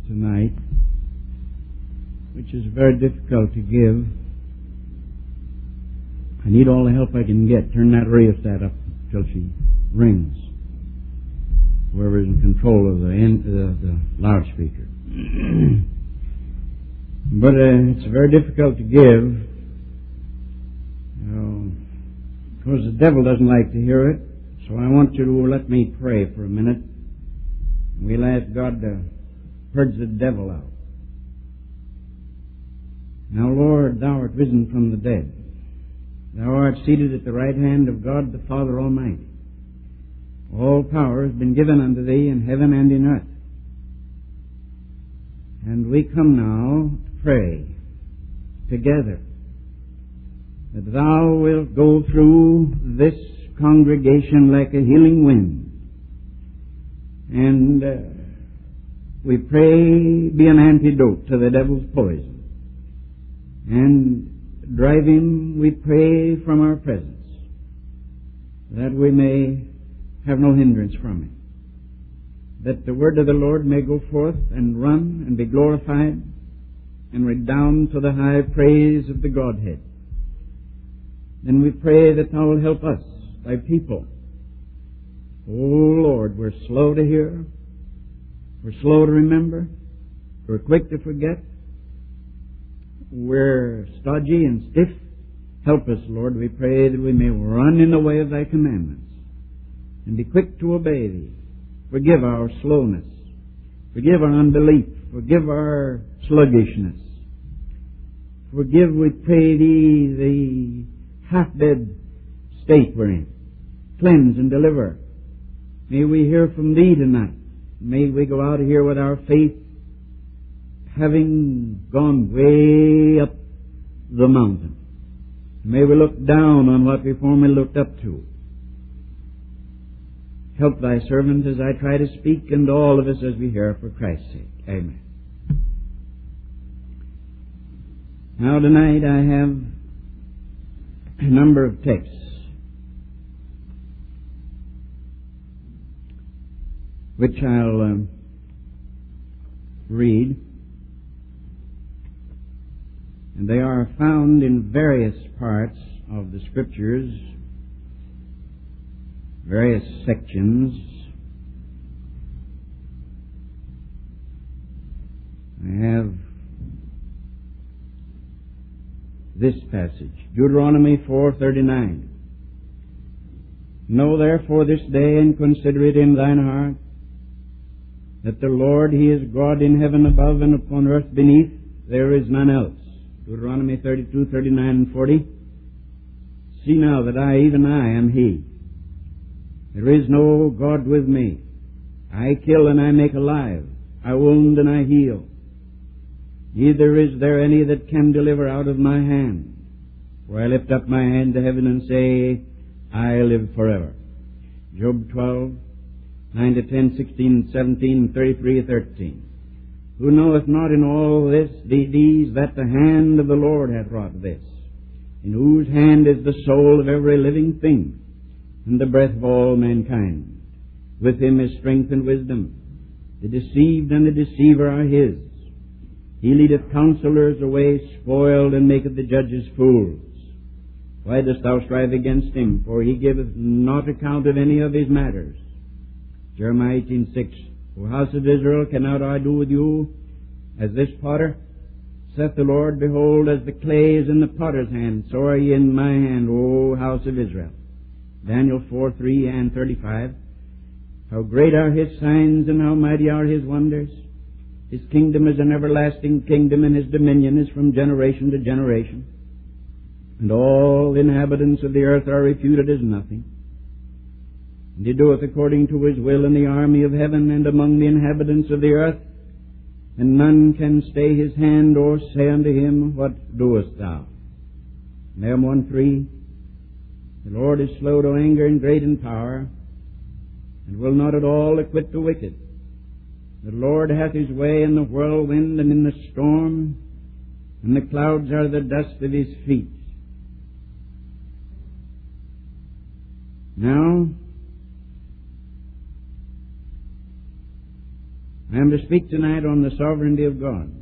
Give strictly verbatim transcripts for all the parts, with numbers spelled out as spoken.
tonight, which is very difficult to give. I need all the help I can get. Turn that rheostat up till she rings. Whoever is in control of the, end, uh, the loudspeaker. But uh, it's very difficult to give. You know, because the devil doesn't like to hear it. So I want you to let me pray for a minute. We'll ask God to purge the devil out. Now, Lord, Thou art risen from the dead. Thou art seated at the right hand of God the Father Almighty. All power has been given unto Thee in heaven and in earth. And we come now to pray together that Thou wilt go through this congregation like a healing wind. And uh, we pray be an antidote to the devil's poison. And drive him, we pray, from our presence, that we may have no hindrance from him. That the word of the Lord may go forth and run and be glorified and redound to the high praise of the Godhead. Then we pray that Thou will help us, Thy people. Oh Lord, we're slow to hear, we're slow to remember, we're quick to forget, we're stodgy and stiff. Help us, Lord, we pray that we may run in the way of Thy commandments and be quick to obey Thee. Forgive our slowness. Forgive our unbelief. Forgive our sluggishness. Forgive, we pray Thee, the half-dead state we're in. Cleanse and deliver. May we hear from Thee tonight. May we go out of here with our faith having gone way up the mountain. May we look down on what we formerly looked up to. Help Thy servant as I try to speak, and all of us as we hear, for Christ's sake. Amen. Now tonight I have a number of texts which I'll um, read. And they are found in various parts of the Scriptures, various sections. I have this passage, Deuteronomy four thirty-nine. Know therefore this day and consider it in thine heart, that the Lord, He is God in heaven above and upon earth beneath, there is none else. Deuteronomy thirty-two, thirty-nine, and forty. See now that I, even I, am He. There is no God with me. I kill and I make alive. I wound and I heal. Neither is there any that can deliver out of my hand. For I lift up my hand to heaven and say, I live forever. Job twelve, nine to ten, sixteen, seventeen, thirty-three, thirteen. Who knoweth not in all this, these, that the hand of the Lord hath wrought this, in whose hand is the soul of every living thing, and the breath of all mankind. With Him is strength and wisdom. The deceived and the deceiver are His. He leadeth counselors away spoiled, and maketh the judges fools. Why dost thou strive against Him? For He giveth not account of any of His matters. Jeremiah eighteen six. O house of Israel, cannot I do with you as this potter? Saith the Lord, behold, as the clay is in the potter's hand, so are ye in my hand, O house of Israel. Daniel four, three and thirty-five. How great are His signs, and how mighty are His wonders. His kingdom is an everlasting kingdom, and His dominion is from generation to generation. And all the inhabitants of the earth are reputed as nothing. And He doeth according to His will in the army of heaven and among the inhabitants of the earth. And none can stay His hand or say unto Him, what doest thou? Nahum one three. The Lord is slow to anger and great in power, and will not at all acquit the wicked. The Lord hath His way in the whirlwind and in the storm, and the clouds are the dust of His feet. Now, I am to speak tonight on the sovereignty of God.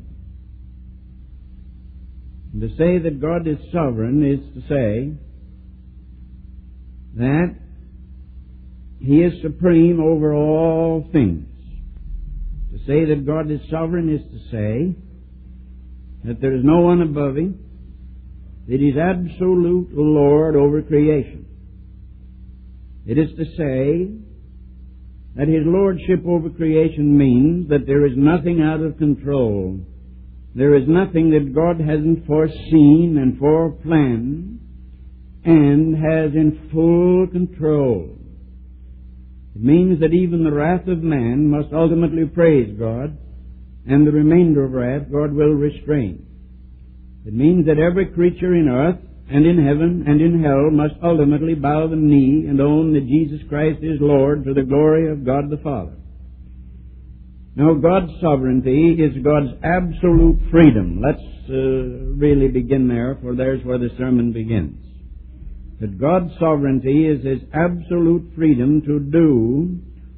And to say that God is sovereign is to say that He is supreme over all things. To say that God is sovereign is to say that there is no one above Him, that He is absolute Lord over creation. It is to say that His lordship over creation means that there is nothing out of control. There is nothing that God hasn't foreseen and foreplanned and has in full control. It means that even the wrath of man must ultimately praise God, and the remainder of wrath God will restrain. It means that every creature in earth and in heaven and in hell must ultimately bow the knee and own that Jesus Christ is Lord to the glory of God the Father. Now, God's sovereignty is God's absolute freedom. Let's uh, really begin there, for there's where the sermon begins. That God's sovereignty is His absolute freedom to do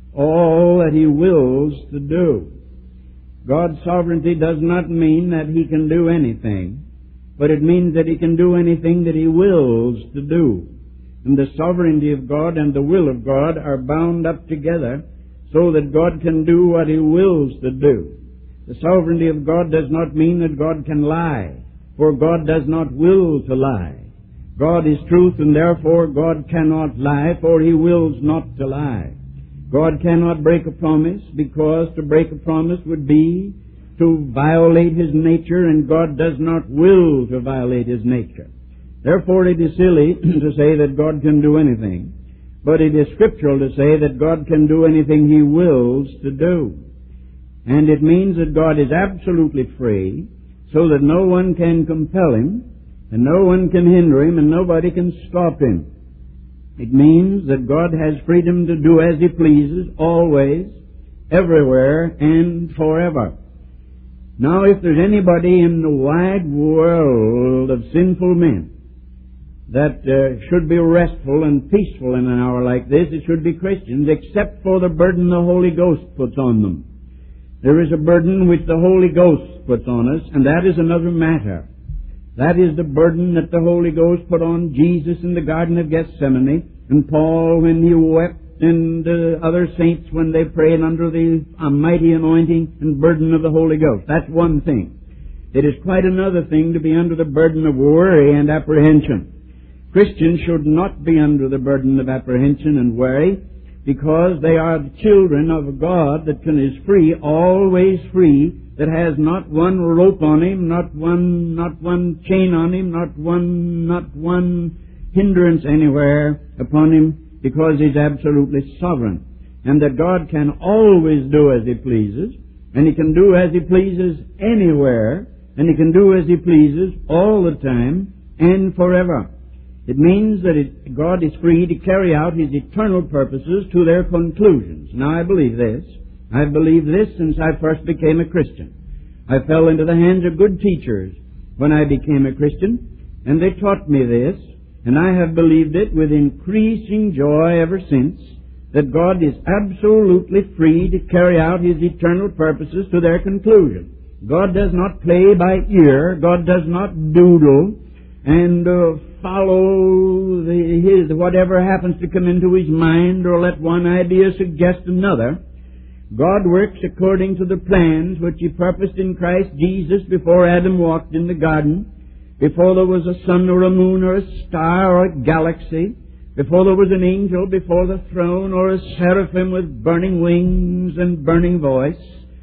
all that He wills to do. God's sovereignty does not mean that He can do anything, but it means that He can do anything that He wills to do. And the sovereignty of God and the will of God are bound up together so that God can do what He wills to do. The sovereignty of God does not mean that God can lie, for God does not will to lie. God is truth, and therefore God cannot lie, for He wills not to lie. God cannot break a promise, because to break a promise would be to violate His nature, and God does not will to violate His nature. Therefore it is silly to say that God can do anything, but it is scriptural to say that God can do anything He wills to do. And it means that God is absolutely free, so that no one can compel Him, and no one can hinder Him, and nobody can stop Him. It means that God has freedom to do as He pleases, always, everywhere, and forever. Now, if there's anybody in the wide world of sinful men that uh, should be restful and peaceful in an hour like this, it should be Christians, except for the burden the Holy Ghost puts on them. There is a burden which the Holy Ghost puts on us, and that is another matter. That is the burden that the Holy Ghost put on Jesus in the Garden of Gethsemane, and Paul when he wept, and uh, other saints when they prayed under the uh, mighty anointing and burden of the Holy Ghost. That's one thing. It is quite another thing to be under the burden of worry and apprehension. Christians should not be under the burden of apprehension and worry, because they are the children of a God that can, is free, always free, that has not one rope on Him, not one, not one chain on Him, not one, not one hindrance anywhere upon Him, because He's absolutely sovereign. And that God can always do as He pleases, and He can do as He pleases anywhere, and He can do as He pleases all the time and forever. It means that it, God is free to carry out His eternal purposes to their conclusions. Now, I believe this. I've believed this since I first became a Christian. I fell into the hands of good teachers when I became a Christian, and they taught me this, and I have believed it with increasing joy ever since, that God is absolutely free to carry out His eternal purposes to their conclusion. God does not play by ear. God does not doodle and uh, follow the, his whatever happens to come into His mind, or let one idea suggest another. God works according to the plans which He purposed in Christ Jesus before Adam walked in the garden, before there was a sun or a moon or a star or a galaxy, before there was an angel before the throne or a seraphim with burning wings and burning voice.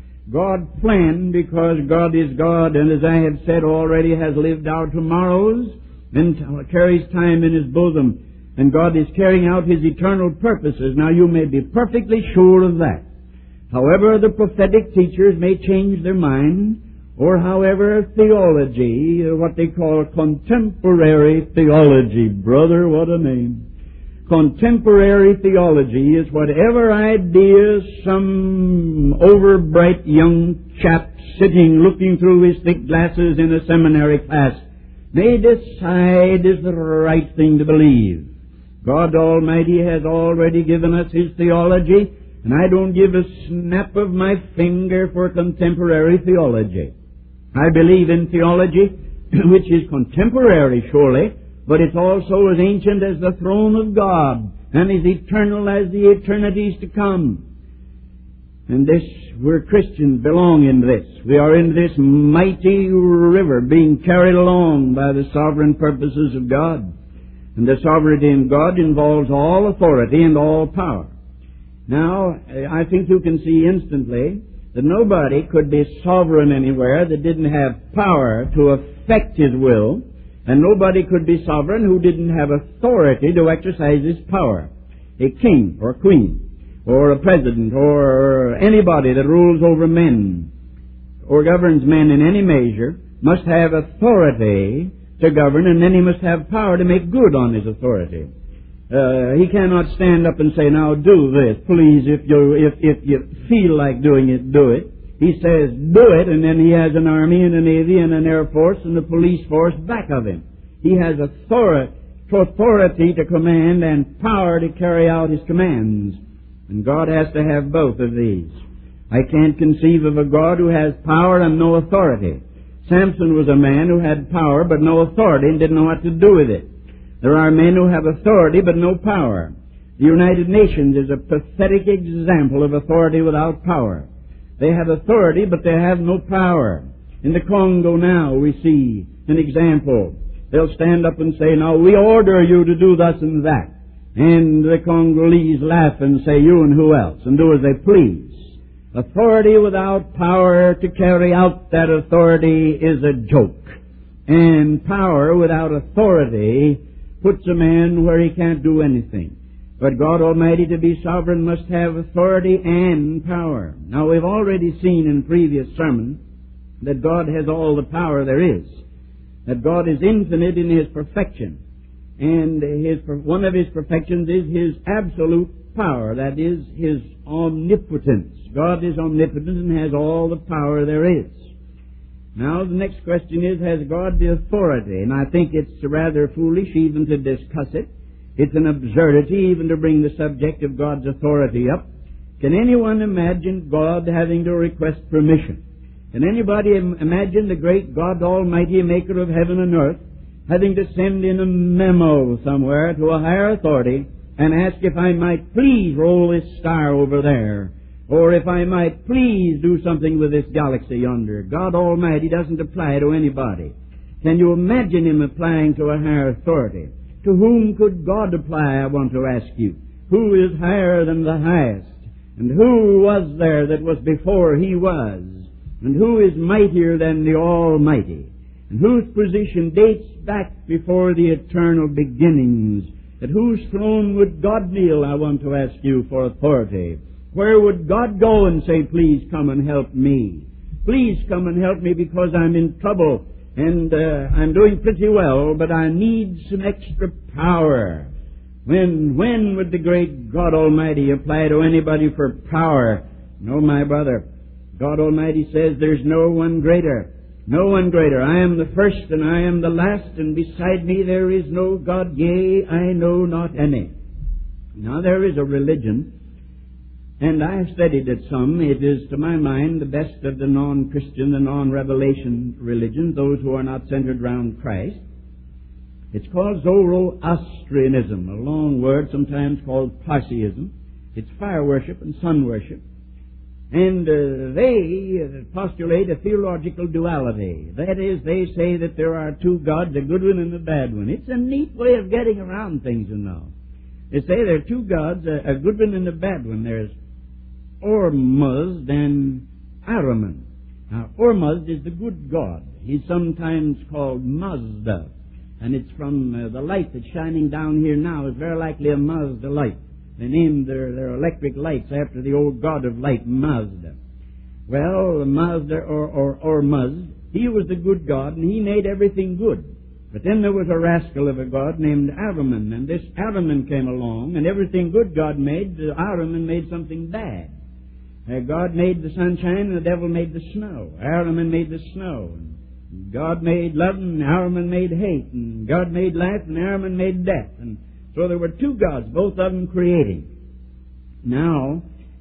God planned, because God is God, and as I have said already, has lived our tomorrows and carries time in His bosom. And God is carrying out His eternal purposes. Now, you may be perfectly sure of that. However, the prophetic teachers may change their mind, or however theology, what they call contemporary theology. Brother, what a name. Contemporary theology is whatever ideas some overbright young chap sitting looking through his thick glasses in a seminary class may decide is the right thing to believe. God Almighty has already given us His theology, And I don't give a snap of my finger for contemporary theology. I believe in theology which is contemporary, surely, but it's also as ancient as the throne of God and as eternal as the eternities to come. And this, we're Christians, belong in this. We are in this mighty river being carried along by the sovereign purposes of God. And the sovereignty in God involves all authority and all power. Now, I think you can see instantly that nobody could be sovereign anywhere that didn't have power to affect his will, and nobody could be sovereign who didn't have authority to exercise his power. A king or queen, or a president, or anybody that rules over men, or governs men in any measure, must have authority to govern, and then he must have power to make good on his authority. Uh, he cannot stand up and say, now do this, please, if you, if, if you feel like doing it, do it. He says, do it, and then he has an army and a navy and an air force and a police force back of him. He has authority, authority to command and power to carry out his commands. And God has to have both of these. I can't conceive of a God who has power and no authority. Samson was a man who had power but no authority and didn't know what to do with it. There are men who have authority but no power. The United Nations is a pathetic example of authority without power. They have authority but they have no power. In the Congo now we see an example. They'll stand up and say, now we order you to do thus and that. And the Congolese laugh and say, you and who else? And do as they please. Authority without power to carry out that authority is a joke. And power without authority puts a man where he can't do anything. But God Almighty, to be sovereign, must have authority and power. Now, we've already seen in previous sermons that God has all the power there is. That God is infinite in His perfection. And his, one of His perfections is His absolute power. That is, His omnipotence. God is omnipotent and has all the power there is. Now, the next question is, has God the authority? And I think it's rather foolish even to discuss it. It's an absurdity even to bring the subject of God's authority up. Can anyone imagine God having to request permission? Can anybody imagine the great God Almighty, maker of heaven and earth, having to send in a memo somewhere to a higher authority and ask if I might please roll this star over there, or if I might please do something with this galaxy yonder? God Almighty doesn't apply to anybody. Can you imagine Him applying to a higher authority? To whom could God apply, I want to ask you? Who is higher than the highest? And who was there that was before He was? And who is mightier than the Almighty? And whose position dates back before the eternal beginnings? At whose throne would God kneel, I want to ask you, for authority? Where would God go and say, please come and help me? Please come and help me because I'm in trouble and uh, I'm doing pretty well, but I need some extra power. When, when would the great God Almighty apply to anybody for power? No, my brother. God Almighty says there's no one greater. No one greater. I am the first and I am the last, and beside me there is no God, yea, I know not any. Now there is a religion, and I have studied it some. It is, to my mind, the best of the non-Christian, the non-revelation religions, those who are not centered around Christ. It's called Zoroastrianism, a long word sometimes called Parsiism. It's fire worship and sun worship. And uh, they postulate a theological duality. That is, they say that there are two gods, a good one and a bad one. It's a neat way of getting around things, you know. They say there are two gods, a, a good one and a bad one. There's Ormuzd and Ahriman. Now, Ormuzd is the good god. He's sometimes called Mazda. And it's from uh, the light that's shining down here now is very likely a Mazda light. They named their, their electric lights after the old god of light, Mazda. Well, Mazda or, or, or Muz, he was the good god, and he made everything good. But then there was a rascal of a god named Ahriman, and this Ahriman came along, and everything good God made, Ahriman made something bad. Uh, God made the sunshine, and the devil made the snow. Ahriman made the snow. And God made love, and Ahriman made hate. And God made life, and Ahriman made death. And so there were two gods, both of them creating. Now,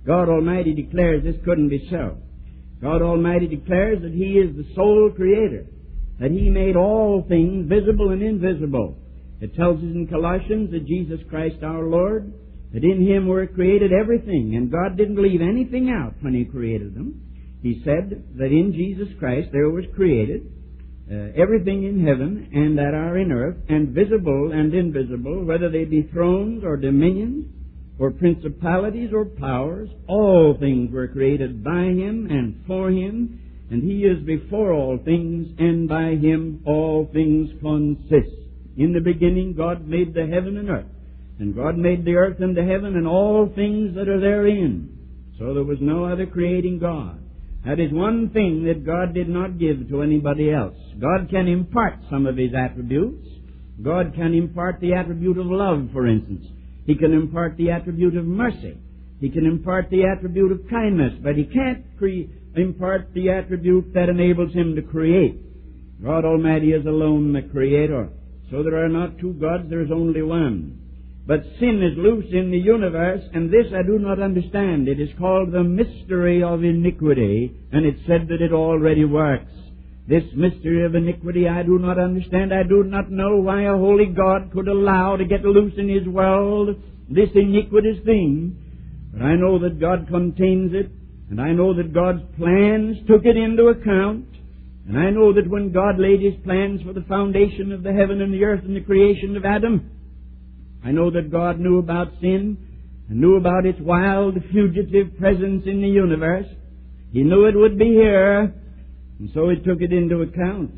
God Almighty declares this couldn't be so. God Almighty declares that He is the sole Creator, that He made all things visible and invisible. It tells us in Colossians that Jesus Christ our Lord, that in Him were created everything, and God didn't leave anything out when He created them. He said that in Jesus Christ there was created uh, everything in heaven and that are in earth, and visible and invisible, whether they be thrones or dominions, or principalities or powers. All things were created by Him and for Him, and He is before all things, and by Him all things consist. In the beginning God made the heaven and earth, and God made the earth and the heaven and all things that are therein. So there was no other creating God. That is one thing that God did not give to anybody else. God can impart some of His attributes. God can impart the attribute of love, for instance. He can impart the attribute of mercy. He can impart the attribute of kindness, but He can't cre- impart the attribute that enables Him to create. God Almighty is alone the Creator. So there are not two gods, there is only one. But sin is loose in the universe, and this I do not understand. It is called the mystery of iniquity, and it's said that it already works. This mystery of iniquity I do not understand. I do not know why a holy God could allow to get loose in His world this iniquitous thing. But I know that God contains it, and I know that God's plans took it into account. And I know that when God laid His plans for the foundation of the heaven and the earth and the creation of Adam, I know that God knew about sin and knew about its wild, fugitive presence in the universe. He knew it would be here, and so He took it into account.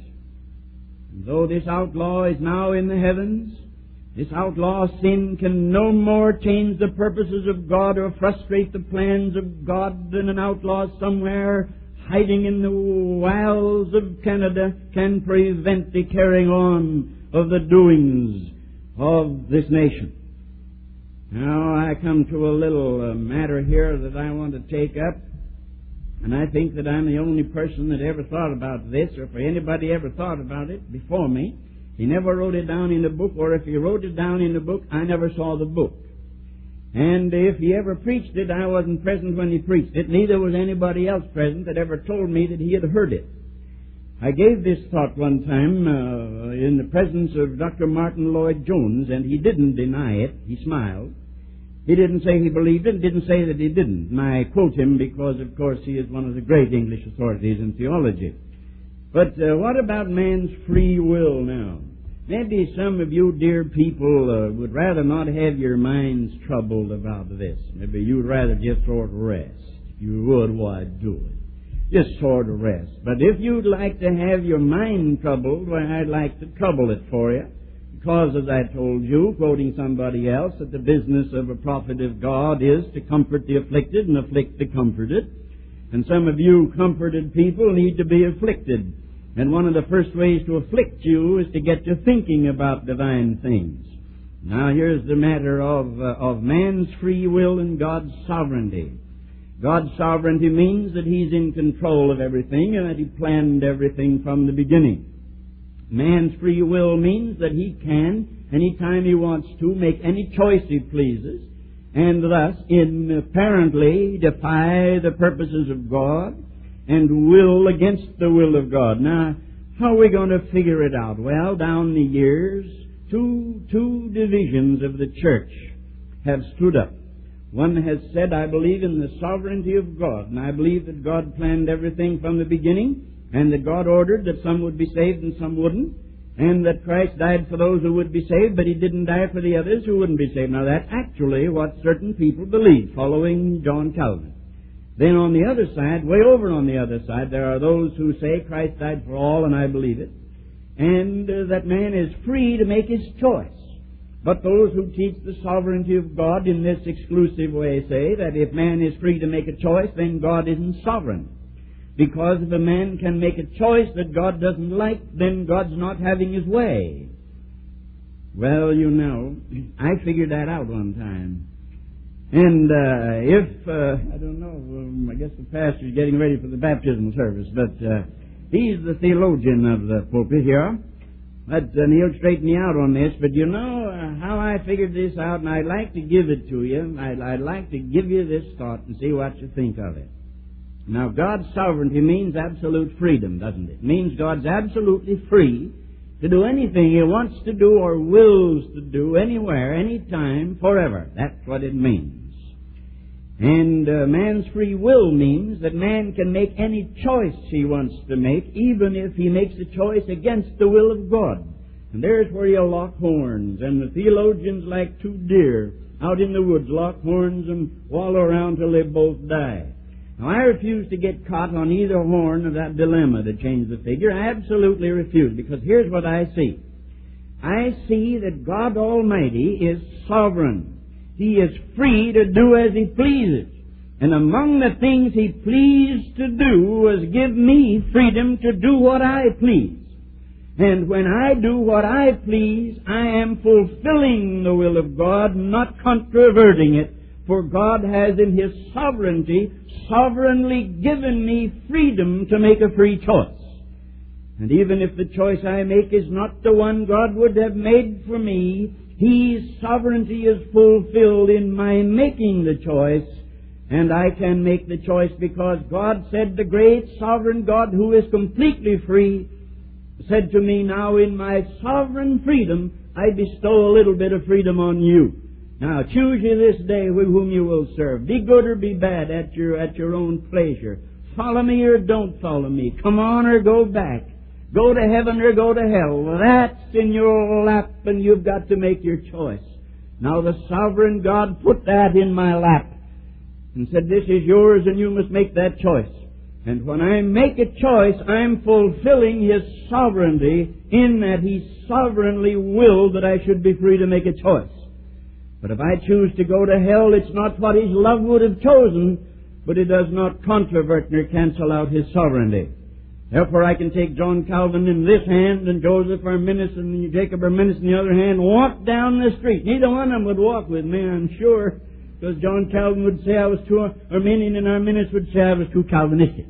And though this outlaw is now in the heavens, this outlaw sin can no more change the purposes of God or frustrate the plans of God than an outlaw somewhere hiding in the wilds of Canada can prevent the carrying on of the doings of this nation. Now I come to a little uh, matter here that I want to take up, and I think that I'm the only person that ever thought about this, or if anybody ever thought about it before me. He never wrote it down in the book, or if he wrote it down in the book, I never saw the book. And if he ever preached it, I wasn't present when he preached it. Neither was anybody else present that ever told me that he had heard it. I gave this thought one time uh, in the presence of Doctor Martin Lloyd-Jones, and he didn't deny it. He smiled. He didn't say he believed it, didn't say that he didn't. And I quote him because, of course, he is one of the great English authorities in theology. But uh, what about man's free will now? Maybe some of you dear people uh, would rather not have your minds troubled about this. Maybe you'd rather just sort of rest. If you would, why do it? Just sort of rest. But if you'd like to have your mind troubled, well, I'd like to trouble it for you. Because, as I told you, quoting somebody else, that the business of a prophet of God is to comfort the afflicted and afflict the comforted. And some of you comforted people need to be afflicted. And one of the first ways to afflict you is to get you thinking about divine things. Now, here's the matter of, uh, of man's free will and God's sovereignty. God's sovereignty means that He's in control of everything and that He planned everything from the beginning. Man's free will means that he can, anytime he wants to, make any choice he pleases, and thus, in apparently defy the purposes of God and will against the will of God. Now, how are we going to figure it out? Well, down the years, two, two divisions of the church have stood up. One has said, I believe in the sovereignty of God, and I believe that God planned everything from the beginning, and that God ordered that some would be saved and some wouldn't, and that Christ died for those who would be saved, but He didn't die for the others who wouldn't be saved. Now, that's actually what certain people believe, following John Calvin. Then on the other side, way over on the other side, there are those who say Christ died for all, and I believe it, and uh, that man is free to make his choice. But those who teach the sovereignty of God in this exclusive way say that if man is free to make a choice, then God isn't sovereign. Because if a man can make a choice that God doesn't like, then God's not having His way. Well, you know, I figured that out one time. And uh, if, uh, I don't know, um, I guess the pastor's getting ready for the baptismal service, but uh, he's the theologian of the pulpit here. But, and he'll straighten me out on this, but you know uh, how I figured this out, and I'd like to give it to you. I'd, I'd like to give you this thought and see what you think of it. Now, God's sovereignty means absolute freedom, doesn't it? It means God's absolutely free to do anything He wants to do or wills to do anywhere, anytime, forever. That's what it means. And uh, man's free will means that man can make any choice he wants to make, even if he makes a choice against the will of God. And there's where he'll lock horns, and the theologians, like two deer out in the woods, lock horns and wallow around till they both die. Now, I refuse to get caught on either horn of that dilemma to change the figure. I absolutely refuse, because here's what I see. I see that God Almighty is sovereign. He is free to do as He pleases. And among the things He pleased to do was give me freedom to do what I please. And when I do what I please, I am fulfilling the will of God, not controverting it. For God has in His sovereignty sovereignly given me freedom to make a free choice. And even if the choice I make is not the one God would have made for me, His sovereignty is fulfilled in my making the choice, and I can make the choice because God said, the great sovereign God who is completely free, said to me, now in my sovereign freedom, I bestow a little bit of freedom on you. Now choose you this day with whom you will serve. Be good or be bad at your, at your own pleasure. Follow me or don't follow me. Come on or go back. Go to heaven or go to hell. That's in your lap, and you've got to make your choice. Now the sovereign God put that in my lap and said, this is yours and you must make that choice. And when I make a choice, I'm fulfilling His sovereignty in that He sovereignly willed that I should be free to make a choice. But if I choose to go to hell, it's not what His love would have chosen, but it does not controvert nor cancel out His sovereignty. Therefore, I can take John Calvin in this hand and Joseph Arminius and Jacob Arminius in the other hand, walk down the street. Neither one of them would walk with me, I'm sure, because John Calvin would say I was too Arminian and Arminius would say I was too Calvinistic.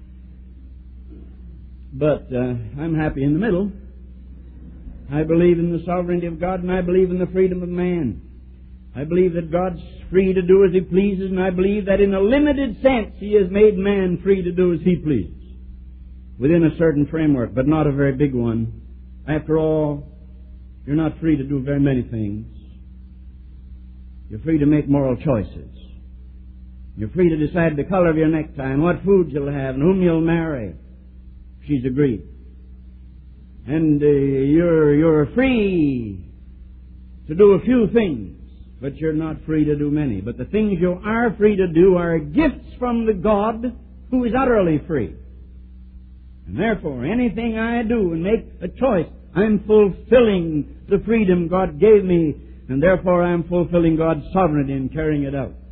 But uh, I'm happy in the middle. I believe in the sovereignty of God, and I believe in the freedom of man. I believe that God's free to do as He pleases, and I believe that in a limited sense He has made man free to do as he pleases, within a certain framework, but not a very big one. After all, you're not free to do very many things. You're free to make moral choices. You're free to decide the color of your necktie and what food you'll have and whom you'll marry. She's agreed. And uh, you're, you're free to do a few things, but you're not free to do many. But the things you are free to do are gifts from the God who is utterly free. And therefore, anything I do and make a choice, I'm fulfilling the freedom God gave me, and therefore I'm fulfilling God's sovereignty in carrying it out.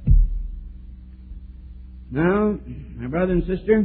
Now, my brother and sister,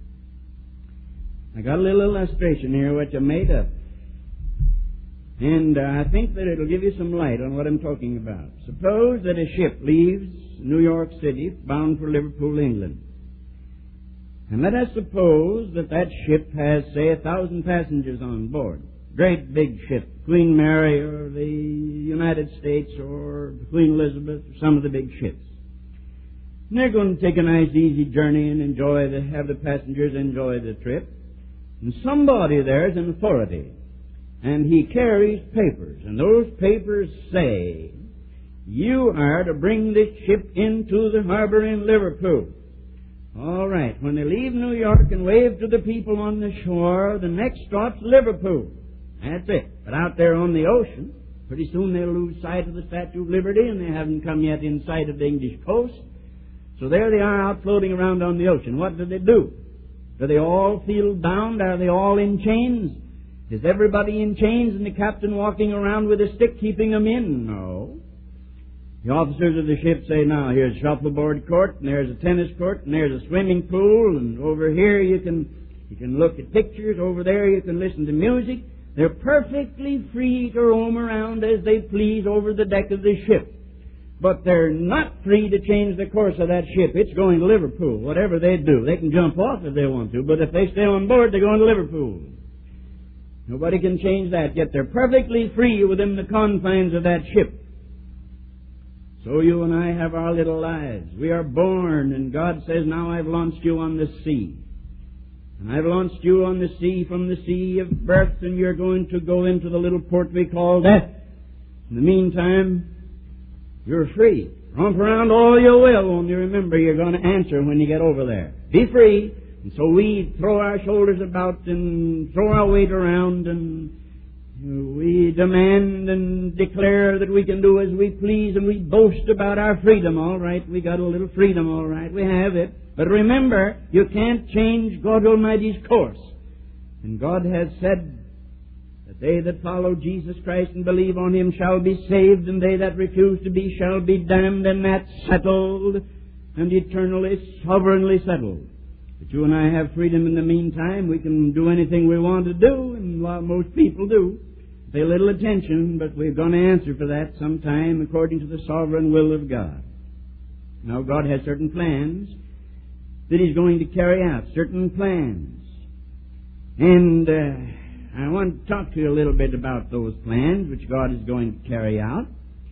I got a little illustration here which I made up. And uh, I think that it'll give you some light on what I'm talking about. Suppose that a ship leaves New York City bound for Liverpool, England. And let us suppose that that ship has, say, a thousand passengers on board. Great big ship, Queen Mary or the United States or Queen Elizabeth or some of the big ships. And they're going to take a nice easy journey and enjoy the, have the passengers enjoy the trip. And somebody there is an authority, and he carries papers, and those papers say, you are to bring this ship into the harbor in Liverpool. All right, when they leave New York and wave to the people on the shore, the next stop's Liverpool. That's it. But out there on the ocean, pretty soon they'll lose sight of the Statue of Liberty, and they haven't come yet in sight of the English coast. So there they are out floating around on the ocean. What do they do? Do they all feel bound? Are they all in chains? Is everybody in chains and the captain walking around with a stick keeping them in? No. The officers of the ship say, now, here's a shuffleboard court, and there's a tennis court, and there's a swimming pool, and over here you can you can look at pictures, over there you can listen to music. They're perfectly free to roam around as they please over the deck of the ship. But they're not free to change the course of that ship. It's going to Liverpool, whatever they do. They can jump off if they want to, but if they stay on board, they're going to Liverpool. Nobody can change that, yet they're perfectly free within the confines of that ship. So you and I have our little lives. We are born, and God says, now I've launched you on the sea. And I've launched you on the sea from the sea of birth, and you're going to go into the little port we call death. In the meantime, you're free. Romp around all you will, only remember you're going to answer when you get over there. Be free. And so we throw our shoulders about and throw our weight around, and we demand and declare that we can do as we please, and we boast about our freedom. All right, we got a little freedom, all right, we have it. But remember, you can't change God Almighty's course. And God has said that they that follow Jesus Christ and believe on Him shall be saved, and they that refuse to be shall be damned, and that's settled and eternally, sovereignly settled. But you and I have freedom in the meantime. We can do anything we want to do, and well, most people do. Pay little attention, but we're going to answer for that sometime according to the sovereign will of God. Now, God has certain plans that He's going to carry out, certain plans. And uh, I want to talk to you a little bit about those plans which God is going to carry out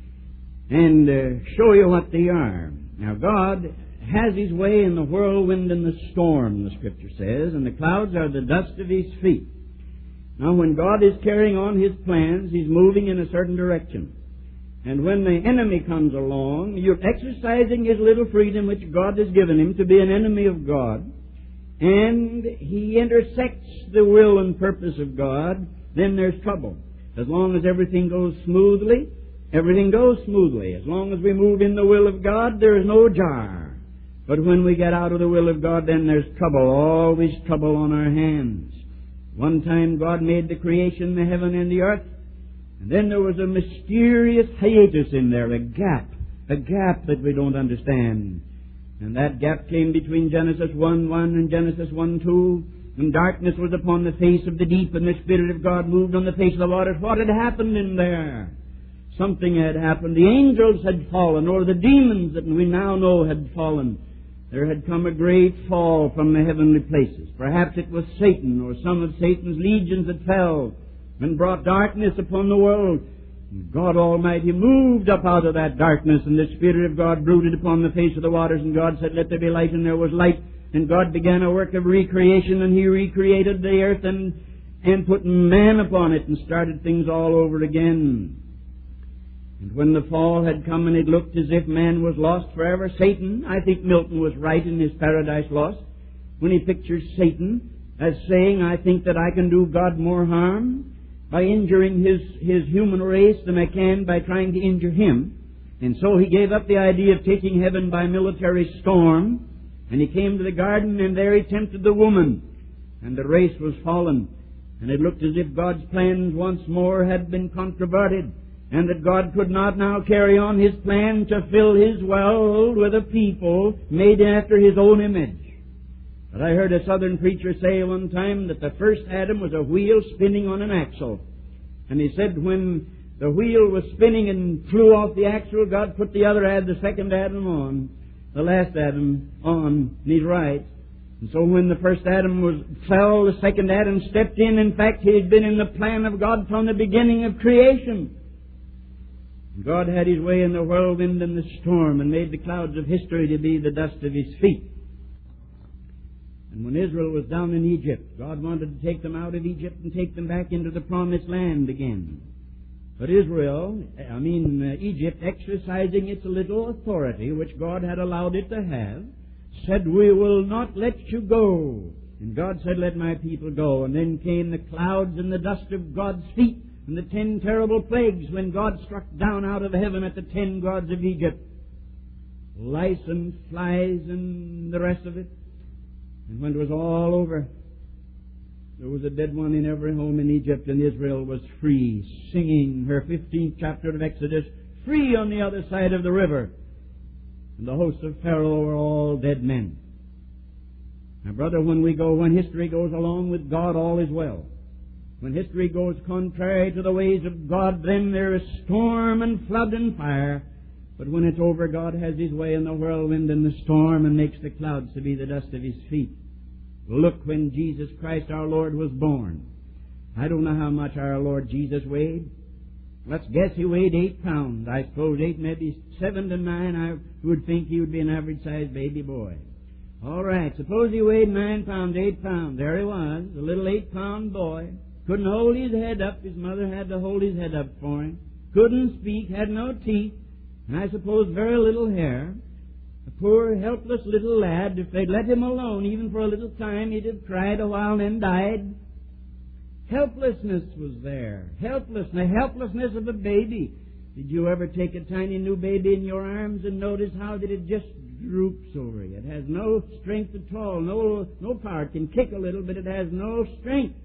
and uh, show you what they are. Now, God has His way in the whirlwind and the storm, the Scripture says, and the clouds are the dust of His feet. Now, when God is carrying on His plans, He's moving in a certain direction. And when the enemy comes along, you're exercising his little freedom which God has given him to be an enemy of God, and he intersects the will and purpose of God, then there's trouble. As long as everything goes smoothly, everything goes smoothly. As long as we move in the will of God, there is no jar. But when we get out of the will of God, then there's trouble, always trouble on our hands. One time God made the creation, the heaven and the earth, and then there was a mysterious hiatus in there, a gap, a gap that we don't understand. And that gap came between Genesis one one and Genesis one two, and darkness was upon the face of the deep, and the Spirit of God moved on the face of the waters. What had happened in there? Something had happened. The angels had fallen, or the demons that we now know had fallen. There had come a great fall from the heavenly places. Perhaps it was Satan or some of Satan's legions that fell and brought darkness upon the world. And God Almighty moved up out of that darkness, and the Spirit of God brooded upon the face of the waters, and God said, "Let there be light," and there was light. And God began a work of recreation, and He recreated the earth and, and put man upon it and started things all over again. And when the fall had come and it looked as if man was lost forever, Satan, I think Milton was right in his Paradise Lost, when he pictures Satan as saying, "I think that I can do God more harm by injuring his, his human race than I can by trying to injure him." And so he gave up the idea of taking heaven by military storm, and he came to the garden, and there he tempted the woman, and the race was fallen. And it looked as if God's plans once more had been controverted, and that God could not now carry on His plan to fill His world with a people made after His own image. But I heard a southern preacher say one time that the first Adam was a wheel spinning on an axle. And he said when the wheel was spinning and flew off the axle, God put the other Adam, the second Adam on, the last Adam on, and He's right. And so when the first Adam was fell, the second Adam stepped in. In fact, he had been in the plan of God from the beginning of creation. God had His way in the whirlwind and the storm, and made the clouds of history to be the dust of His feet. And when Israel was down in Egypt, God wanted to take them out of Egypt and take them back into the promised land again. But Israel, I mean uh, Egypt, exercising its little authority, which God had allowed it to have, said, "We will not let you go." And God said, "Let my people go." And then came the clouds and the dust of God's feet, and the ten terrible plagues when God struck down out of heaven at the ten gods of Egypt. Lice and flies and the rest of it. And when it was all over, there was a dead one in every home in Egypt, and Israel was free, singing her fifteenth chapter of Exodus, free on the other side of the river. And the hosts of Pharaoh were all dead men. Now, brother, when we go, when history goes along with God, all is well. When history goes contrary to the ways of God, then there is storm and flood and fire. But when it's over, God has His way in the whirlwind and the storm, and makes the clouds to be the dust of His feet. Look, when Jesus Christ our Lord was born, I don't know how much our Lord Jesus weighed. Let's guess he weighed eight pounds. I suppose eight, maybe seven to nine. I would think he would be an average-sized baby boy. All right, suppose he weighed nine pounds, eight pounds. There he was, a little eight-pound boy. Couldn't hold his head up. His mother had to hold his head up for him. Couldn't speak, had no teeth, and I suppose very little hair. A poor, helpless little lad. If they'd let him alone, even for a little time, he'd have cried a while and then died. Helplessness was there. Helpless. The helplessness of a baby. Did you ever take a tiny new baby in your arms and notice how that it just droops over you? It has no strength at all. No, no power. It can kick a little, but it has no strength.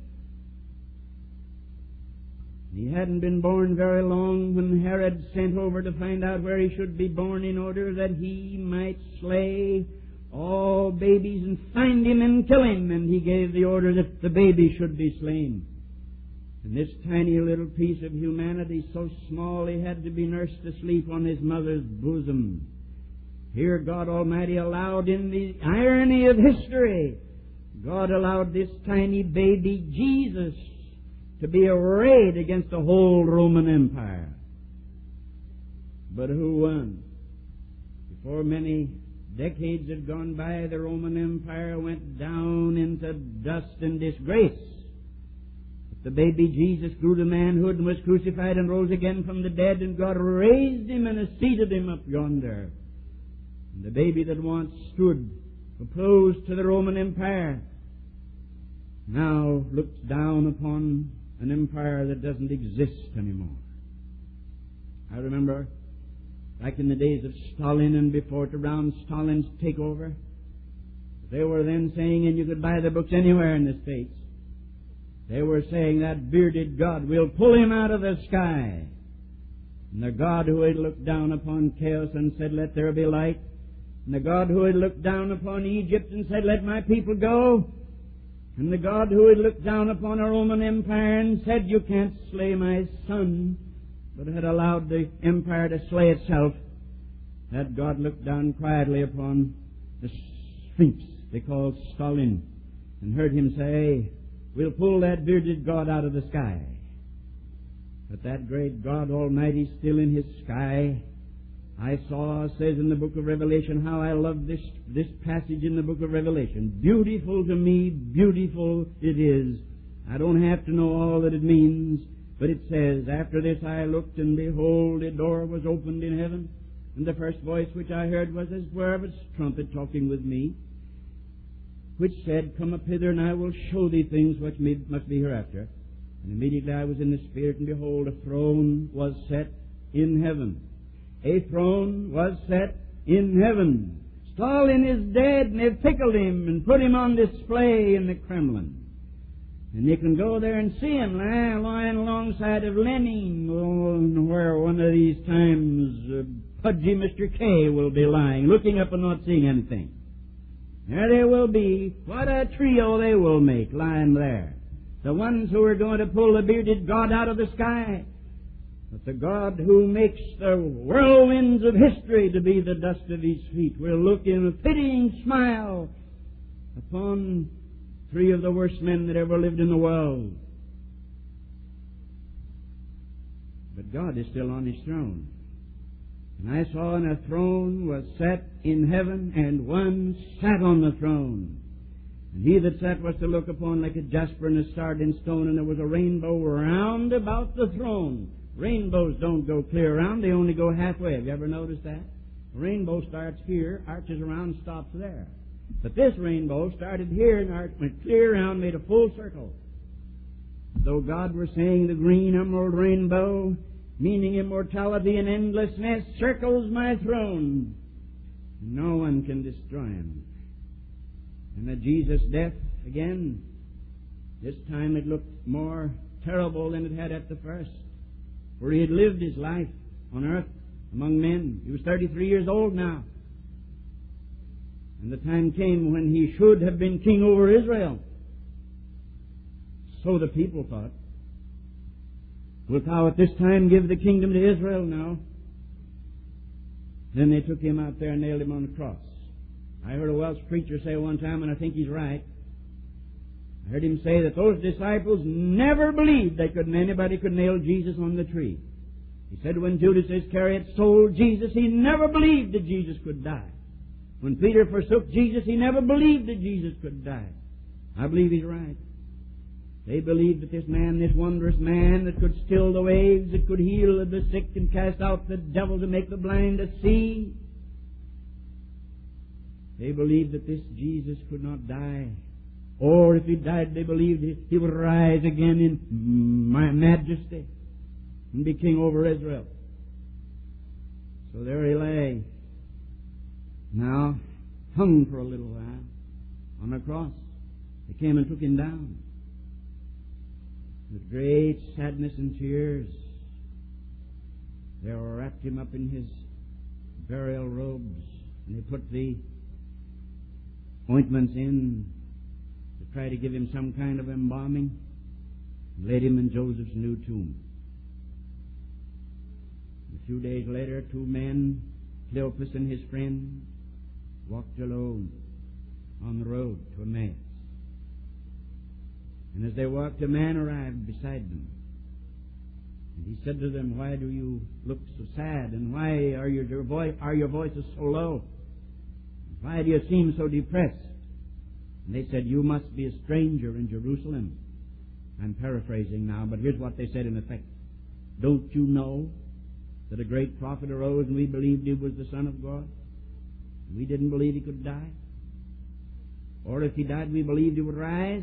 He hadn't been born very long when Herod sent over to find out where he should be born in order that he might slay all babies and find him and kill him. And he gave the order that the baby should be slain. And this tiny little piece of humanity, so small he had to be nursed to sleep on his mother's bosom. Here God Almighty allowed, in the irony of history, God allowed this tiny baby Jesus to be arrayed against the whole Roman Empire. But who won? Before many decades had gone by, the Roman Empire went down into dust and disgrace. But the baby Jesus grew to manhood and was crucified and rose again from the dead, and God raised him and seated him up yonder. And the baby that once stood opposed to the Roman Empire now looks down upon an empire that doesn't exist anymore. I remember back in the days of Stalin and before, around Stalin's takeover, they were then saying, and you could buy the books anywhere in the States, they were saying that bearded God, we'll pull him out of the sky. And the God who had looked down upon chaos and said, let there be light, and the God who had looked down upon Egypt and said, let my people go, and the God who had looked down upon a Roman Empire and said, you can't slay my son, but had allowed the empire to slay itself, that God looked down quietly upon the Sphinx they called Stalin and heard him say, we'll pull that bearded God out of the sky. But that great God Almighty still in his sky. I saw, says in the book of Revelation, how I love this, this passage in the book of Revelation. Beautiful to me, beautiful it is. I don't have to know all that it means, but it says, after this I looked, and behold, a door was opened in heaven, and the first voice which I heard was as were of a trumpet talking with me, which said, come up hither, and I will show thee things which must be hereafter. And immediately I was in the Spirit, and behold, a throne was set in heaven. A throne was set in heaven. Stalin is dead, and they've tickled him and put him on display in the Kremlin. And you can go there and see him lying alongside of Lenin, where one of these times uh, pudgy Mister K will be lying, looking up and not seeing anything. There they will be. What a trio they will make lying there. The ones who are going to pull the bearded God out of the sky. But the God who makes the whirlwinds of history to be the dust of his feet will look in a pitying smile upon three of the worst men that ever lived in the world. But God is still on his throne. And I saw, and a throne was set in heaven, and one sat on the throne. And he that sat was to look upon like a jasper and a sardine stone, and there was a rainbow round about the throne. Rainbows don't go clear around, they only go halfway. Have you ever noticed that? The rainbow starts here, arches around, stops there. But this rainbow started here and arch, went clear around, made a full circle. Though God were saying the green emerald rainbow, meaning immortality and endlessness, circles my throne. No one can destroy him. And at Jesus' death, again, this time it looked more terrible than it had at the first. For he had lived his life on earth among men. He was thirty-three years old now. And the time came when he should have been king over Israel. So the people thought. Wilt thou at this time give the kingdom to Israel? No. Then they took him out there and nailed him on the cross. I heard a Welsh preacher say one time, and I think he's right. I heard him say that those disciples never believed they could, anybody could nail Jesus on the tree. He said when Judas Iscariot sold Jesus, he never believed that Jesus could die. When Peter forsook Jesus, he never believed that Jesus could die. I believe he's right. They believed that this man, this wondrous man that could still the waves, that could heal the sick and cast out the devil to make the blind to see, they believed that this Jesus could not die. Or if he died, they believed he would rise again in majesty and be king over Israel. So there he lay, now hung for a little while on a cross. They came and took him down. With great sadness and tears, they wrapped him up in his burial robes, and they put the ointments in to try to give him some kind of embalming, and laid him in Joseph's new tomb. A few days later, two men, Cleopas and his friend, walked alone on the road to Emmaus. And as they walked, a man arrived beside them. And he said to them, "Why do you look so sad? And why are your, your voice, are your voices so low? Why do you seem so depressed?" And they said, "You must be a stranger in Jerusalem." I'm paraphrasing now, but here's what they said in effect. "Don't you know that a great prophet arose and we believed he was the Son of God? We didn't believe he could die. Or if he died, we believed he would rise.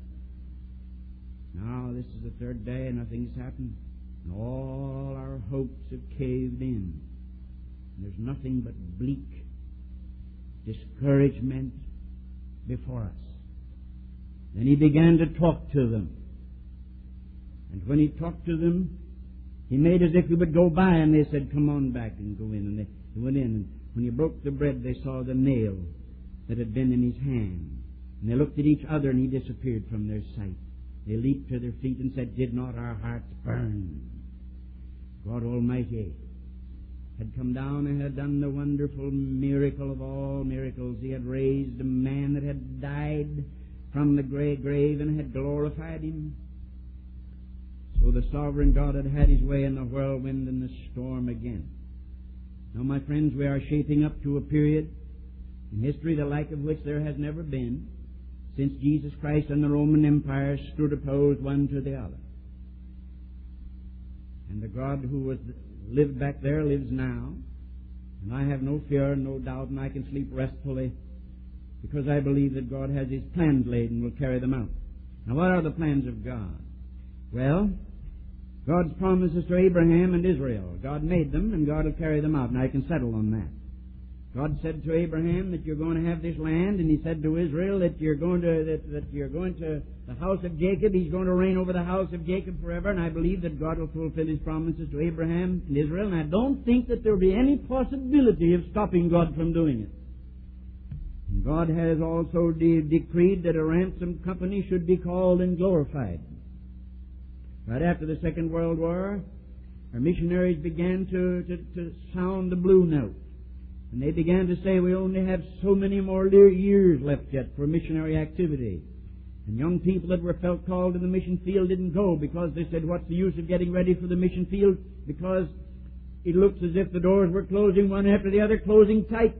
Now this is the third day and nothing's happened. And all our hopes have caved in. And there's nothing but bleak discouragement before us." Then he began to talk to them. And when he talked to them, he made as if he would go by, and they said, "Come on back and go in." And they, they went in, and when he broke the bread, they saw the nail that had been in his hand. And they looked at each other, and he disappeared from their sight. They leaped to their feet and said, "Did not our hearts burn?" God Almighty had come down and had done the wonderful miracle of all miracles. He had raised a man that had died from the grave and had glorified him. So the sovereign God had had his way in the whirlwind and the storm again. Now, my friends, we are shaping up to a period in history the like of which there has never been since Jesus Christ and the Roman Empire stood opposed one to the other. And the God who was lived back there lives now. And I have no fear and no doubt, and I can sleep restfully because I believe that God has his plans laid and will carry them out. Now, what are the plans of God? Well, God's promises to Abraham and Israel. God made them, and God will carry them out, and I can settle on that. God said to Abraham that you're going to have this land, and he said to Israel that you're going to that, that you're going to the house of Jacob. He's going to reign over the house of Jacob forever, and I believe that God will fulfill his promises to Abraham and Israel, and I don't think that there will be any possibility of stopping God from doing it. And God has also de- decreed that a ransom company should be called and glorified. Right after the Second World War, our missionaries began to, to, to sound the blue note. And they began to say, we only have so many more years left yet for missionary activity. And young people that were felt called to the mission field didn't go because they said, what's the use of getting ready for the mission field? Because it looks as if the doors were closing one after the other, closing tight.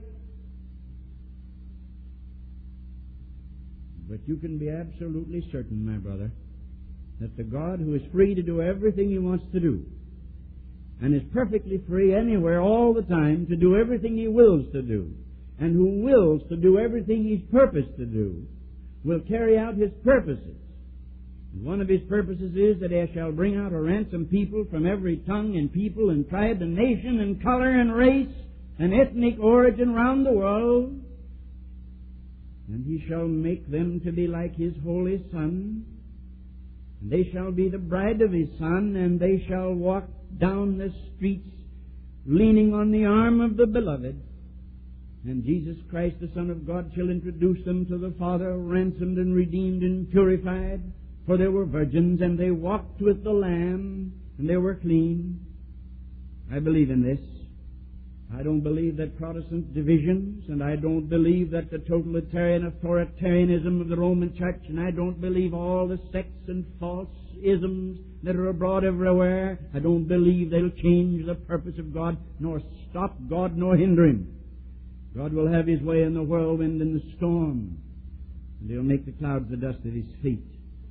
But you can be absolutely certain, my brother, that the God who is free to do everything he wants to do, and is perfectly free anywhere all the time to do everything he wills to do, and who wills to do everything he's purposed to do, will carry out his purposes. And one of his purposes is that he shall bring out a ransom people from every tongue and people and tribe and nation and color and race and ethnic origin round the world, and he shall make them to be like his holy Son, and they shall be the bride of his Son, and they shall walk down the streets leaning on the arm of the beloved. And Jesus Christ, the Son of God, shall introduce them to the Father, ransomed and redeemed and purified. For they were virgins, and they walked with the Lamb, and they were clean. I believe in this. I don't believe that Protestant divisions, and I don't believe that the totalitarian authoritarianism of the Roman Church, and I don't believe all the sects and false isms that are abroad everywhere. I don't believe they'll change the purpose of God, nor stop God, nor hinder Him. God will have His way in the whirlwind and the storm, and He'll make the clouds the dust of His feet.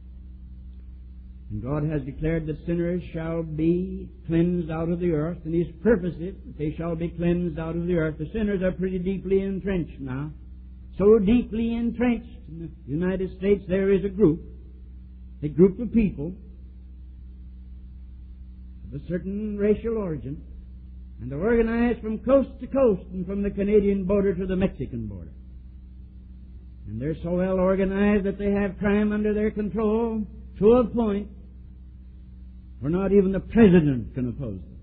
And God has declared that sinners shall be cleansed out of the earth, and He's purposed it, that they shall be cleansed out of the earth. The sinners are pretty deeply entrenched now. So deeply entrenched. In the United States there is a group, a group of people of a certain racial origin, and they're organized from coast to coast, and from the Canadian border to the Mexican border. And they're so well organized that they have crime under their control to a point where not even the President can oppose them,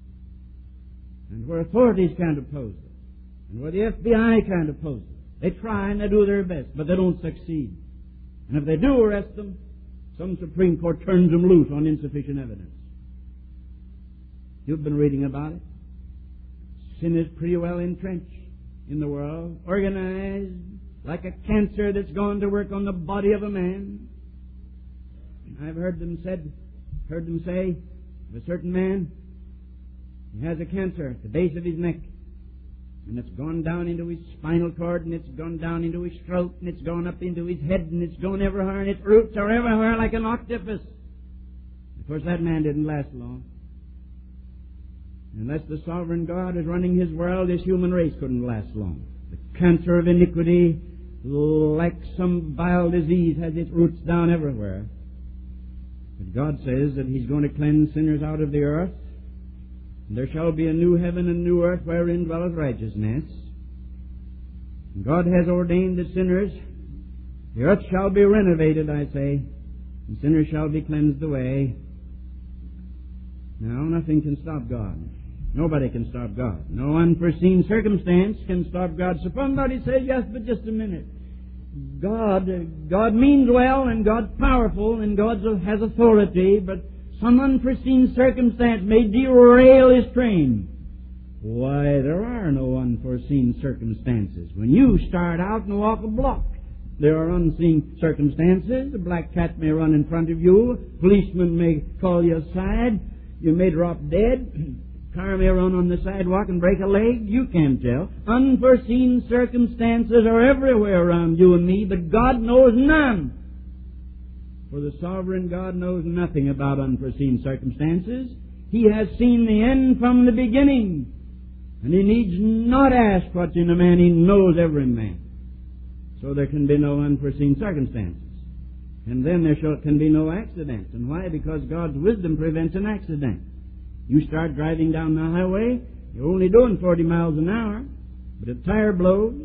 and where authorities can't oppose them, and where the F B I can't oppose them. They try and they do their best, but they don't succeed. And if they do arrest them, some Supreme Court turns them loose on insufficient evidence. You've been reading about it. Sin is pretty well entrenched in the world, organized like a cancer that's gone to work on the body of a man. I've heard them said, heard them say of a certain man, he has a cancer at the base of his neck, and it's gone down into his spinal cord, and it's gone down into his throat, and it's gone up into his head, and it's gone everywhere, and its roots are everywhere like an octopus. Of course, that man didn't last long. Unless the sovereign God is running His world, this human race couldn't last long. The cancer of iniquity, like some vile disease, has its roots down everywhere. But God says that He's going to cleanse sinners out of the earth, and there shall be a new heaven and new earth wherein dwelleth righteousness. And God has ordained that sinners, the earth shall be renovated, I say, and sinners shall be cleansed away. Now, nothing can stop God. Nobody can stop God. No unforeseen circumstance can stop God. So somebody says, yes, but just a minute. God, God means well, and God's powerful, and God has authority, but some unforeseen circumstance may derail His train. Why, there are no unforeseen circumstances. When you start out and walk a block, there are unseen circumstances. A black cat may run in front of you. A policeman may call you aside. You may drop dead. Car may run on the sidewalk and break a leg. You can't tell. Unforeseen circumstances are everywhere around you and me, but God knows none. For the sovereign God knows nothing about unforeseen circumstances. He has seen the end from the beginning. And He needs not ask what's in a man. He knows every man. So there can be no unforeseen circumstances. And then there shall, can be no accidents. And why? Because God's wisdom prevents an accident. You start driving down the highway, you're only doing forty miles an hour, but a tire blows,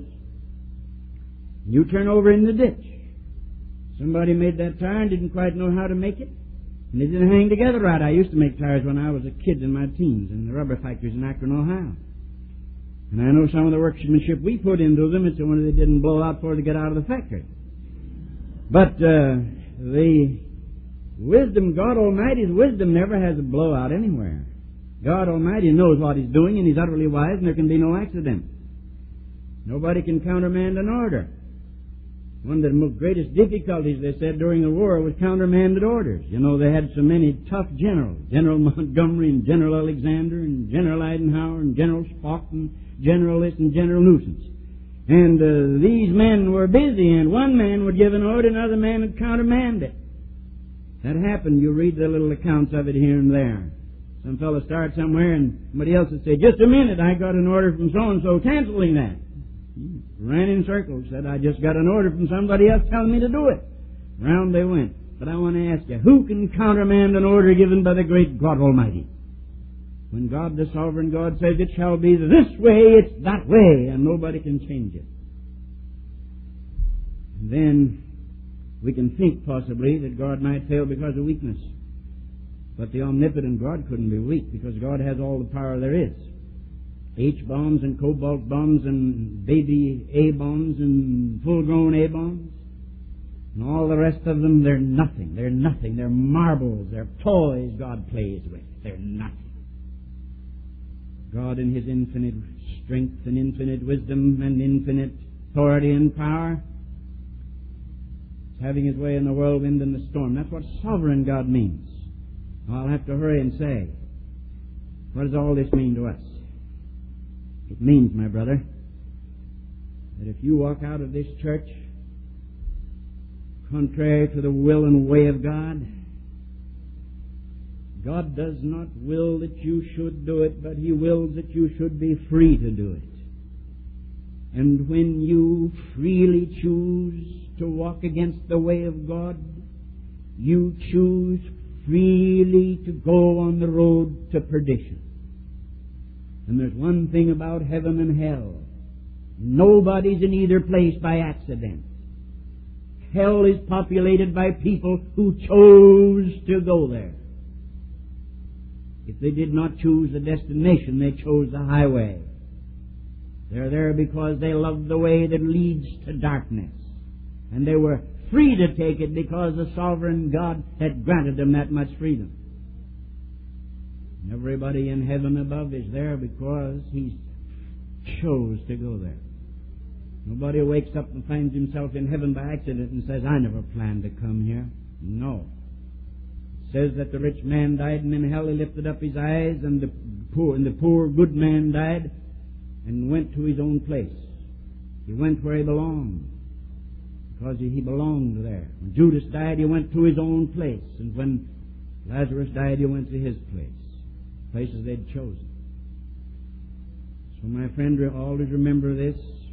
and you turn over in the ditch. Somebody made that tire and didn't quite know how to make it, and they didn't hang together right. I used to make tires when I was a kid in my teens in the rubber factories in Akron, Ohio. And I know some of the workmanship we put into them, it's the one they didn't blow out for to get out of the factory. But uh, the wisdom, God Almighty's wisdom never has a blowout anywhere. God Almighty knows what He's doing, and He's utterly wise, and there can be no accident. Nobody can countermand an order. One of the greatest difficulties, they said, during the war was countermanded orders. You know, they had so many tough generals. General Montgomery and General Alexander and General Eisenhower and General Spock and General this and General Nuisance. And uh, these men were busy, and one man would give an order, another man would countermand it. That happened. You read the little accounts of it here and there. Some fellow starts somewhere, and somebody else would say, just a minute, I got an order from so-and-so canceling that. He ran in circles, said, I just got an order from somebody else telling me to do it. Round they went. But I want to ask you, who can countermand an order given by the great God Almighty? When God, the sovereign God, says it shall be this way, it's that way, and nobody can change it. And then we can think possibly that God might fail because of weakness. But the omnipotent God couldn't be weak, because God has all the power there is. H-bombs and cobalt bombs and baby A-bombs and full-grown A-bombs and all the rest of them, they're nothing. They're nothing. They're marbles. They're toys God plays with. They're nothing. God in His infinite strength and infinite wisdom and infinite authority and power. He's having His way in the whirlwind and the storm. That's what sovereign God means. I'll have to hurry and say, what does all this mean to us? It means, my brother, that if you walk out of this church contrary to the will and way of God, God does not will that you should do it, but He wills that you should be free to do it. And when you freely choose to walk against the way of God, you choose freely to go on the road to perdition. And there's one thing about heaven and hell. Nobody's in either place by accident. Hell is populated by people who chose to go there. If they did not choose the destination, they chose the highway. They're there because they love the way that leads to darkness. And they were free to take it because the sovereign God had granted them that much freedom. And everybody in heaven above is there because He chose to go there. Nobody wakes up and finds himself in heaven by accident and says, I never planned to come here. No. It says that the rich man died, and in hell he lifted up his eyes, and the poor and the poor good man died and went to his own place. He went where he belonged, because he belonged there. When Judas died, he went to his own place, and when Lazarus died, he went to his place, places they'd chosen. So, my friend, always remember this,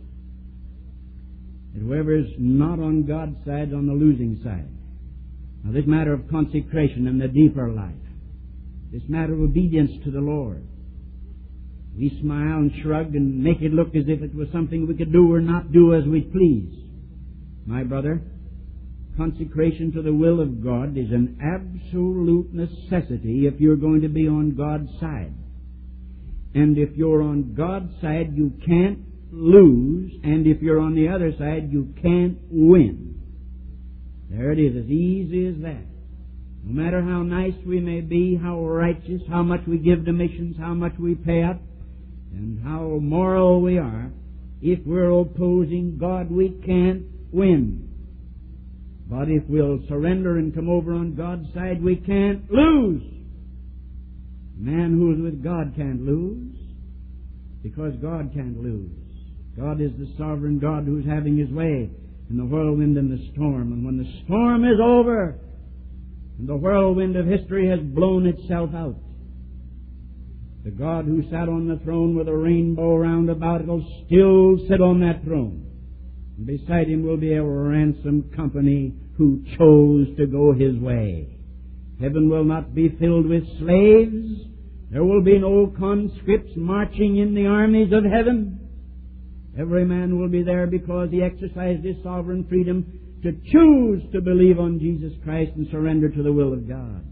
that whoever is not on God's side is on the losing side. Now, this matter of consecration and the deeper life, this matter of obedience to the Lord, we smile and shrug and make it look as if it was something we could do or not do as we please. My brother, consecration to the will of God is an absolute necessity if you're going to be on God's side. And if you're on God's side, you can't lose, and if you're on the other side, you can't win. There it is, as easy as that. No matter how nice we may be, how righteous, how much we give to missions, how much we pay up, and how moral we are, if we're opposing God, we can't win. But if we'll surrender and come over on God's side, we can't lose. A man who's with God can't lose, because God can't lose. God is the sovereign God who's having His way in the whirlwind and the storm. And when the storm is over and the whirlwind of history has blown itself out, the God who sat on the throne with a rainbow round about it will still sit on that throne. And beside Him will be a ransomed company who chose to go His way. Heaven will not be filled with slaves. There will be no conscripts marching in the armies of heaven. Every man will be there because he exercised his sovereign freedom to choose to believe on Jesus Christ and surrender to the will of God.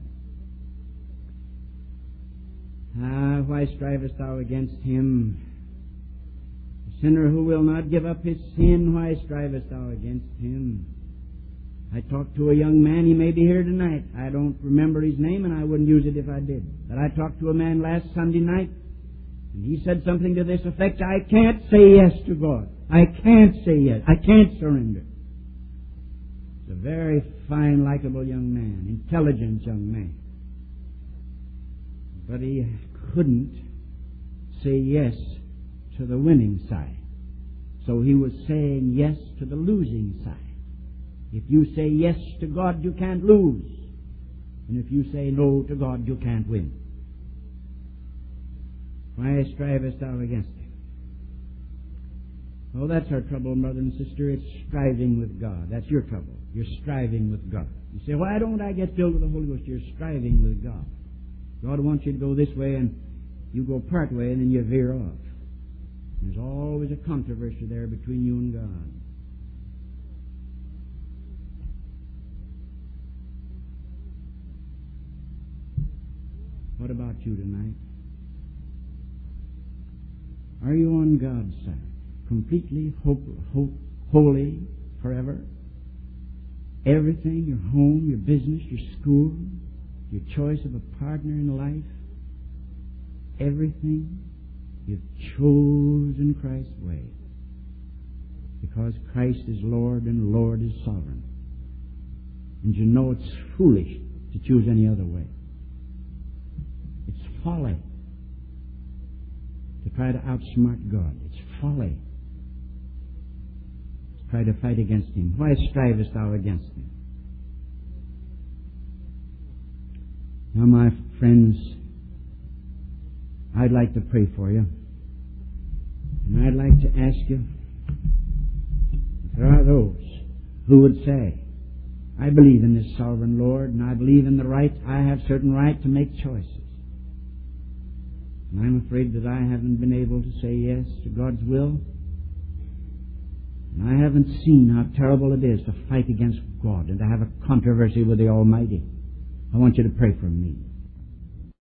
Ah, why strivest thou against Him? The sinner who will not give up his sin, why strivest thou against him? I talked to a young man, he may be here tonight. I don't remember his name, and I wouldn't use it if I did. But I talked to a man last Sunday night, and he said something to this effect: I can't say yes to God. I can't say yes. I can't surrender. He's a very fine, likable young man, intelligent young man. But he couldn't say yes to the winning side. So he was saying yes to the losing side. If you say yes to God, you can't lose. And if you say no to God, you can't win. Why strivest thou against Him? Oh, that's our trouble, brother and sister. It's striving with God. That's your trouble. You're striving with God. You say, why don't I get filled with the Holy Ghost? You're striving with God. God wants you to go this way, and you go part way, and then you veer off. There's always a controversy there between you and God. What about you tonight? Are you on God's side? Completely hope, hope, holy forever? Everything, your home, your business, your school, your choice of a partner in life, everything You've chosen Christ's way because Christ is Lord and Lord is sovereign. And you know it's foolish to choose any other way. It's folly to try to outsmart God. It's folly to try to fight against Him. Why strivest thou against me? Now, my friends, I'd like to pray for you. And I'd like to ask you, if there are those who would say, I believe in this sovereign Lord, and I believe in the right, I have certain right to make choices. And I'm afraid that I haven't been able to say yes to God's will. And I haven't seen how terrible it is to fight against God and to have a controversy with the Almighty. I want you to pray for me.